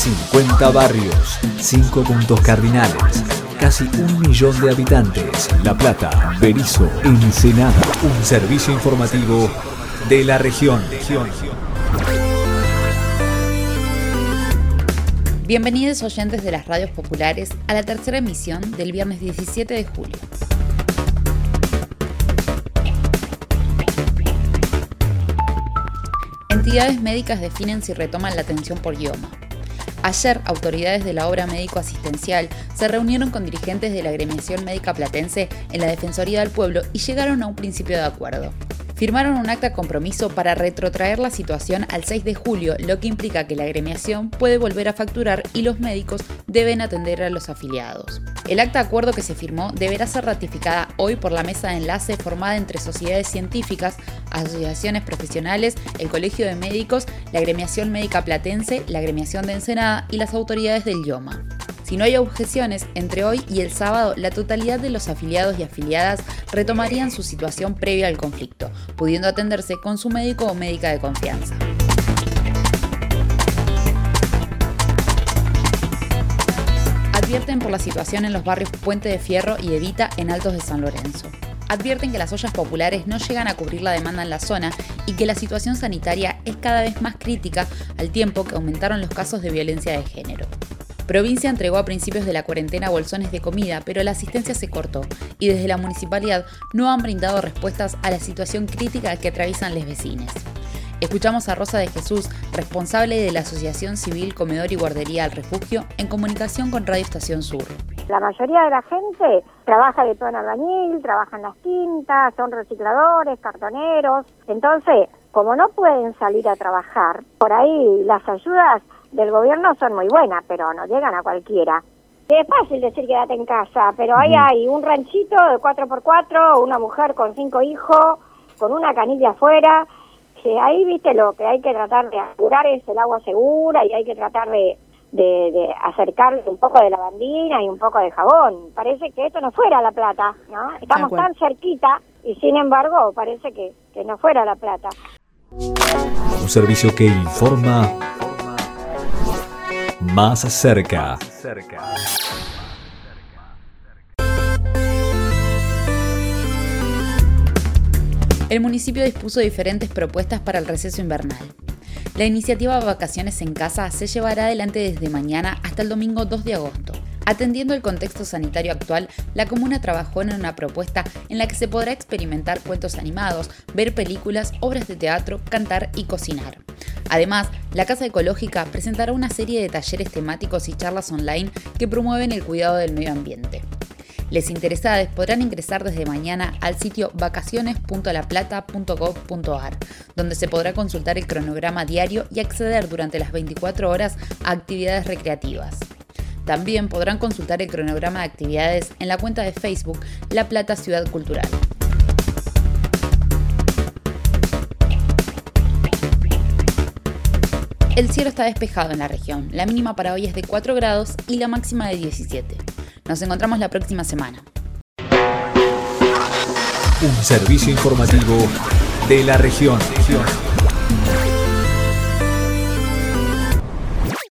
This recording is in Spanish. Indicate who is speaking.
Speaker 1: 50 barrios, 5 puntos cardinales, casi 1 millón de habitantes. La Plata, Berisso, Ensenada. Un servicio informativo de la región.
Speaker 2: Bienvenidos oyentes de las radios populares a la tercera emisión del viernes 17 de julio. Entidades médicas definen si retoman la atención por IOMA. Ayer, autoridades de la obra médico-asistencial se reunieron con dirigentes de la agremiación médica platense en la Defensoría del Pueblo y llegaron a un principio de acuerdo. Firmaron un acta de compromiso para retrotraer la situación al 6 de julio, lo que implica que la agremiación puede volver a facturar y los médicos deben atender a los afiliados. El acta de acuerdo que se firmó deberá ser ratificada hoy por la mesa de enlace formada entre sociedades científicas, asociaciones profesionales, el Colegio de Médicos, la agremiación médica platense, la agremiación de Ensenada y las autoridades del IOMA. Si no hay objeciones, entre hoy y el sábado, la totalidad de los afiliados y afiliadas retomarían su situación previa al conflicto, pudiendo atenderse con su médico o médica de confianza. Advierten por la situación en los barrios Puente de Fierro y Evita en Altos de San Lorenzo. Advierten que las ollas populares no llegan a cubrir la demanda en la zona y que la situación sanitaria es cada vez más crítica al tiempo que aumentaron los casos de violencia de género. Provincia entregó a principios de la cuarentena bolsones de comida, pero la asistencia se cortó y desde la municipalidad no han brindado respuestas a la situación crítica que atraviesan los vecinos. Escuchamos a Rosa de Jesús, responsable de la Asociación Civil Comedor y Guardería al Refugio, en comunicación con Radio Estación Sur.
Speaker 3: La mayoría de la gente trabaja de todo en albañil, trabaja en las tintas, son recicladores, cartoneros. Entonces, como no pueden salir a trabajar, por ahí las ayudas del gobierno son muy buenas, pero no llegan a cualquiera. Es fácil decir quédate en casa, pero ahí hay un ranchito de 4x4, una mujer con 5 hijos, con una canilla afuera, que ahí, viste, lo que hay que tratar de asegurar es el agua segura y hay que tratar de acercarle un poco de lavandina y un poco de jabón. Parece que esto no fuera La Plata, ¿no? Estamos tan cerquita y sin embargo parece que no fuera La Plata.
Speaker 1: Un servicio que informa más cerca.
Speaker 2: El municipio dispuso diferentes propuestas para el receso invernal. La iniciativa Vacaciones en Casa se llevará adelante desde mañana hasta el domingo 2 de agosto. Atendiendo el contexto sanitario actual, la comuna trabajó en una propuesta en la que se podrá experimentar cuentos animados, ver películas, obras de teatro, cantar y cocinar. Además, la Casa Ecológica presentará una serie de talleres temáticos y charlas online que promueven el cuidado del medio ambiente. Les interesados podrán ingresar desde mañana al sitio vacaciones.laplata.gov.ar, donde se podrá consultar el cronograma diario y acceder durante las 24 horas a actividades recreativas. También podrán consultar el cronograma de actividades en la cuenta de Facebook La Plata Ciudad Cultural. El cielo está despejado en la región. La mínima para hoy es de 4 grados y la máxima de 17. Nos encontramos la próxima semana.
Speaker 1: Un servicio informativo de la región.